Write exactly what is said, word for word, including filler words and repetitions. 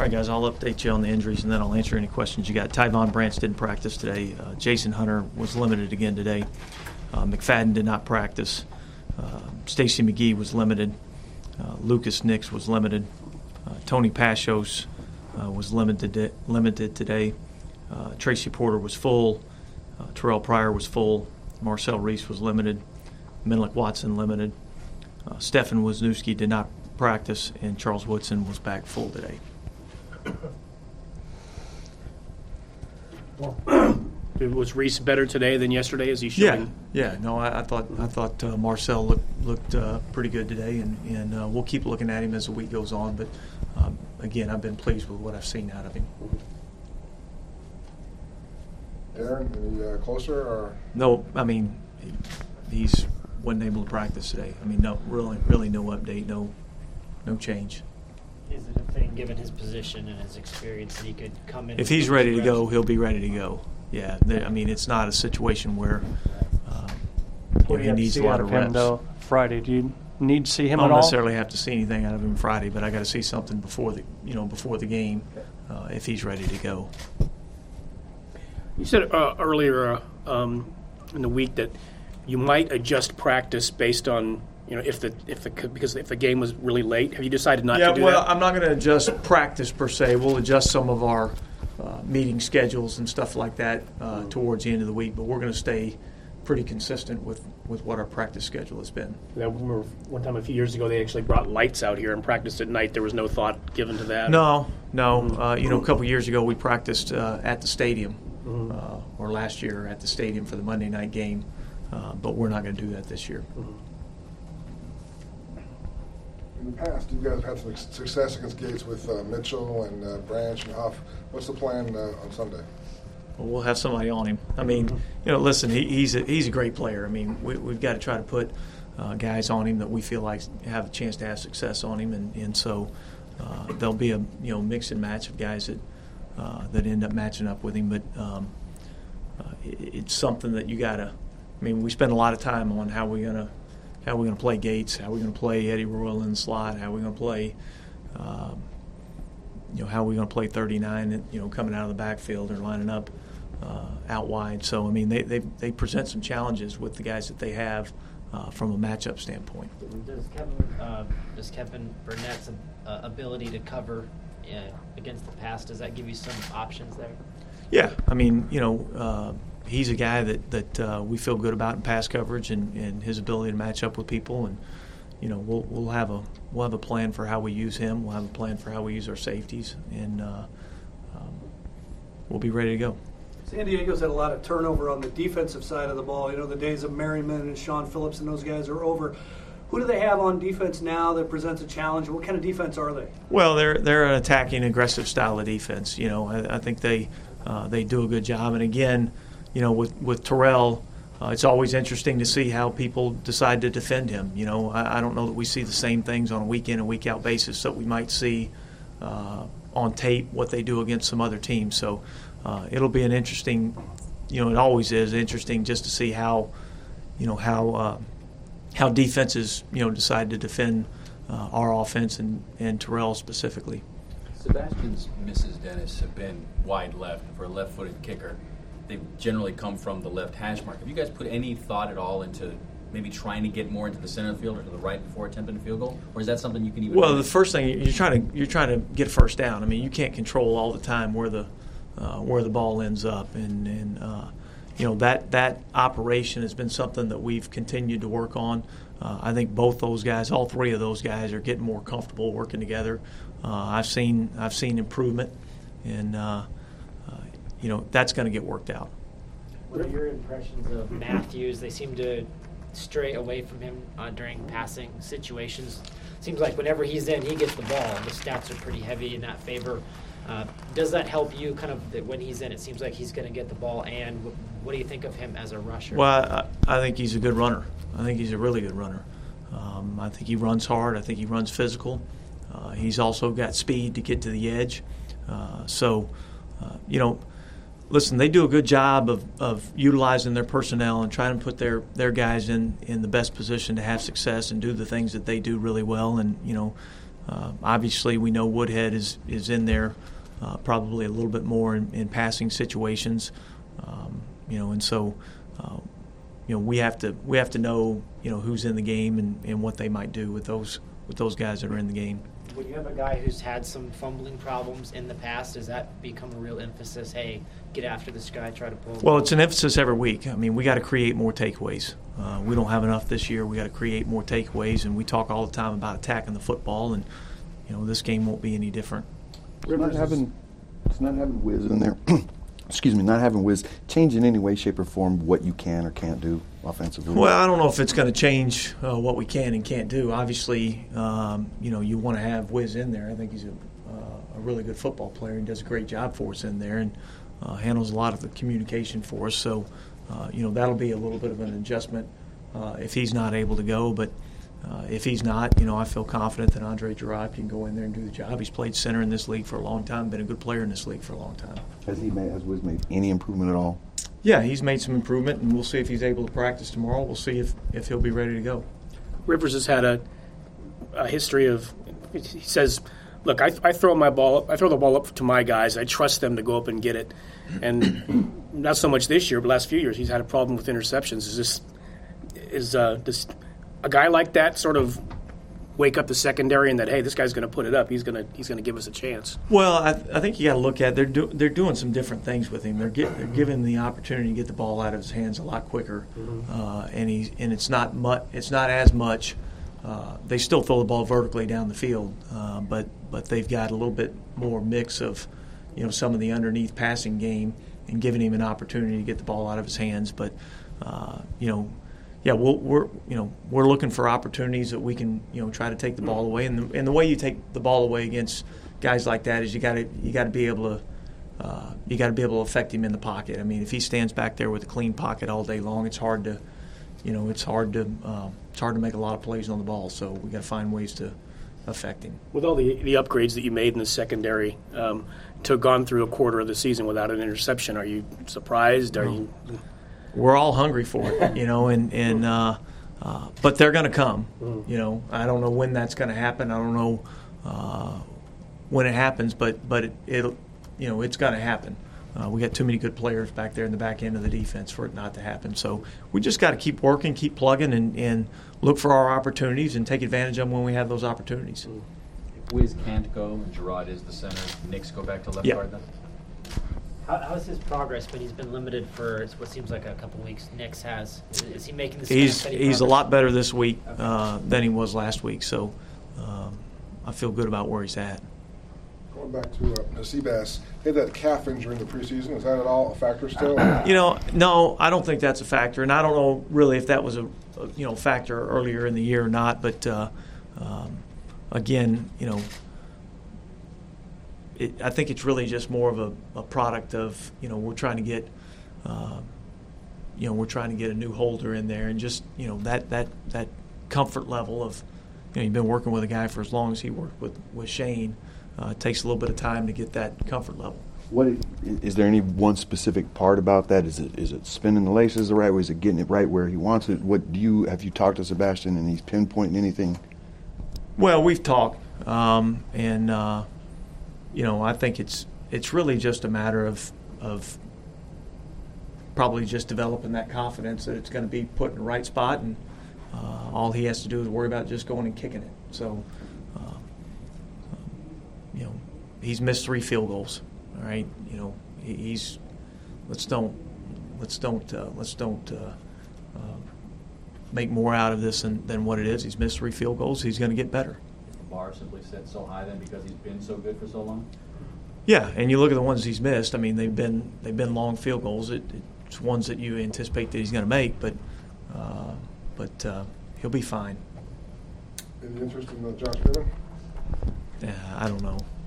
All right, guys, I'll update you on the injuries, and then I'll answer any questions you got. Tyvon Branch didn't practice today. Uh, Jason Hunter was limited again today. Uh, McFadden did not practice. Uh, Stacy McGee was limited. Uh, Lucas Nix was limited. Uh, Tony Pashos uh, was limited limited today. Uh, Tracy Porter was full. Uh, Terrell Pryor was full. Marcel Reese was limited. Menelik Watson limited. Uh, Stefan Wisniewski did not practice, and Charles Woodson was back full today. Was Reese better today than yesterday? Is he showing? Yeah, yeah. No, I, I thought I thought uh, Marcel looked looked uh, pretty good today, and and uh, we'll keep looking at him as the week goes on. But um, again, I've been pleased with what I've seen out of him. Darren, any uh, closer or? No, I mean he's wasn't able to practice today. I mean, no, really, really no update, no, no change. Is it a thing, given his position and his experience, that he could come in? If he's ready to go, he'll be ready to go. Yeah, I mean, it's not a situation where uh, you know, he needs a lot of reps. Him, though, Friday, do you need to see him I don't at all? necessarily have to see anything out of him Friday, but I got to see something before the you know before the game uh, if he's ready to go. You said uh, earlier uh, um, in the week that you might adjust practice based on you know if the if the because if the game was really late. Have you decided not yeah, to do well, that? I'm not going to adjust practice per se. We'll adjust some of our uh, meeting schedules and stuff like that uh, mm-hmm. towards the end of the week, but we're going to stay pretty consistent with, with what our practice schedule has been. I remember one time a few years ago they actually brought lights out here and practiced at night. There was no thought given to that. No, no. Uh, you know, a couple years ago we practiced uh, at the stadium, mm-hmm. uh, or last year at the stadium for the Monday night game, uh, but we're not going to do that this year. Mm-hmm. In the past, you guys have had some success against Gates with uh, Mitchell and uh, Branch and Huff. What's the plan uh, on Sunday? Well, we'll have somebody on him. I mean, you know, listen, he, he's a, he's a great player. I mean, we, we've got to try to put uh, guys on him that we feel like have a chance to have success on him, and, and so uh, there'll be a you know mix and match of guys that uh, that end up matching up with him. But um, uh, it, it's something that you got to. I mean, we spend a lot of time on how we're gonna how we're gonna play Gates, how we're gonna play Eddie Royal in the slot, how we're gonna play. Um, you know, how we're going to play thirty-nine, you know, coming out of the backfield or lining up uh, out wide. So, I mean, they, they they present some challenges with the guys that they have uh, from a matchup standpoint. Does Kevin, uh, does Kevin Burnett's uh, ability to cover uh, against the pass, does that give you some options there? Yeah. I mean, you know, uh, he's a guy that, that uh, we feel good about in pass coverage and, and his ability to match up with people. And, you know, we'll we'll have a we'll have a plan for how we use him. We'll have a plan for how we use our safeties, and uh, um, we'll be ready to go. San Diego's had a lot of turnover on the defensive side of the ball. You know, the days of Merriman and Sean Phillips and those guys are over. Who do they have on defense now that presents a challenge? What kind of defense are they? Well, they're they're an attacking, aggressive style of defense. You know, I, I think they uh, they do a good job. And again, you know, with with Terrell. Uh, it's always interesting to see how people decide to defend him. You know, I, I don't know that we see the same things on a week in and week out basis that we might see uh, on tape what they do against some other teams. So uh, it'll be an interesting, you know, it always is interesting just to see how, you know, how uh, how defenses, you know, decide to defend uh, our offense and, and Terrell specifically. Sebastian's misses, Dennis, have been wide left for a left-footed kicker. They generally come from the left hash mark. Have you guys put any thought at all into maybe trying to get more into the center of the field or to the right before attempting a field goal, or is that something you can even? Well, the first thing you're trying to you're trying to get a first down. I mean, you can't control all the time where the uh, where the ball ends up, and and uh, you know that that operation has been something that we've continued to work on. Uh, I think both those guys, all three of those guys, are getting more comfortable working together. Uh, I've seen I've seen improvement, and. Uh, You know, that's going to get worked out. What are your impressions of Matthews? They seem to stray away from him uh, during passing situations. Seems like whenever he's in, he gets the ball. The stats are pretty heavy in that favor. Uh, does that help you kind of that when he's in, it seems like he's going to get the ball? And what do you think of him as a rusher? Well, I, I think he's a good runner. I think he's a really good runner. Um, I think he runs hard. I think he runs physical. Uh, he's also got speed to get to the edge. Uh, so, uh, you know, listen, they do a good job of, of utilizing their personnel and trying to put their, their guys in, in the best position to have success and do the things that they do really well. And, you know, uh, obviously we know Woodhead is is in there uh, probably a little bit more in, in passing situations, um, you know, and so uh, you know we have to we have to know you know who's in the game and, and what they might do with those with those guys that are in the game. When you have a guy who's had some fumbling problems in the past, does that become a real emphasis? Hey, get after this guy, try to pull him? Well, it's an emphasis every week. I mean, we got to create more takeaways. Uh, we don't have enough this year. We got to create more takeaways, and we talk all the time about attacking the football, and you know this game won't be any different. It's not having, it's not having Wiz in there. Excuse me, not having Wiz change in any way, shape, or form what you can or can't do offensively. Well, I don't know if it's going to change uh, what we can and can't do. Obviously, um, you know, you want to have Wiz in there. I think he's a, uh, a really good football player and does a great job for us in there, and uh, handles a lot of the communication for us. So, uh, you know, that'll be a little bit of an adjustment uh, if he's not able to go. But uh, if he's not, you know, I feel confident that Andre Gerard can go in there and do the job. He's played center in this league for a long time, been a good player in this league for a long time. Has he made, has Wiz made any improvement at all? Yeah, he's made some improvement, and we'll see if he's able to practice tomorrow. We'll see if, if he'll be ready to go. Rivers has had a, a history of. He says, "Look, I, I throw my ball. I throw the ball up to my guys. I trust them to go up and get it." And not so much this year, but last few years, he's had a problem with interceptions. Is this is uh, does a guy like that sort of wake up the secondary and that, hey, this guy's going to put it up. He's going to he's going to give us a chance. Well, I, I think you got to look at they're do, they're doing some different things with him. They're get, they're giving him the opportunity to get the ball out of his hands a lot quicker, mm-hmm. uh, and he's and it's not much. It's not as much. Uh, they still throw the ball vertically down the field, uh, but but they've got a little bit more mix of, you know, some of the underneath passing game and giving him an opportunity to get the ball out of his hands. But uh, you know. Yeah, we'll, we're you know we're looking for opportunities that we can you know try to take the ball away, and the, and the way you take the ball away against guys like that is you got to you got to be able to uh, you got to be able to affect him in the pocket. I mean, if he stands back there with a clean pocket all day long, it's hard to you know it's hard to um, it's hard to make a lot of plays on the ball. So we got to find ways to affect him. With all the the upgrades that you made in the secondary, um, to have gone through a quarter of the season without an interception, are you surprised? Are no. you? We're all hungry for it, you know, and, and uh, uh, but they're going to come, you know. I don't know when that's going to happen. I don't know uh, when it happens, but but it, it'll, you know, it's going to happen. Uh, we got too many good players back there in the back end of the defense for it not to happen. So we just got to keep working, keep plugging, and, and look for our opportunities and take advantage of them when we have those opportunities. If Wiz can't go and Gerard is the center, Knicks go back to left yep. guard then? How, how's his progress when he's been limited for what seems like a couple weeks? Nix has. Is, is he making the He's steady he's a progress? lot better this week Okay. uh, than he was last week. So um, I feel good about where he's at. Going back to uh, Seabass, he had that calf injury in the preseason. Is that at all a factor still? You know, no, I don't think that's a factor, and I don't know really if that was a, a you know factor earlier in the year or not. But uh, um, again, you know. It, I think it's really just more of a, a product of, you know, we're trying to get, uh, you know, we're trying to get a new holder in there, and just, you know, that that, that comfort level of, you know, you've been working with a guy for as long as he worked with, with Shane. Uh, it takes a little bit of time to get that comfort level. What is, is there any one specific part about that? Is it is it spinning the laces the right way? Is it getting it right where he wants it? What do you have you talked to Sebastian and he's pinpointing anything? Well, we've talked, um, and. Uh, You know, I think it's it's really just a matter of of probably just developing that confidence that it's going to be put in the right spot, and uh, all he has to do is worry about just going and kicking it. So, uh, you know, he's missed three field goals. All right, you know, he, he's let's don't let's don't uh, let's don't uh, uh, make more out of this than, than what it is. He's missed three field goals. He's going to get better. Bar simply set so high then because he's been so good for so long? Yeah, and you look at the ones he's missed. I mean, they've been they've been long field goals. It, it's ones that you anticipate that he's going to make, but uh, but uh, he'll be fine. Any interest in uh, Josh Freeman? Yeah, I don't know.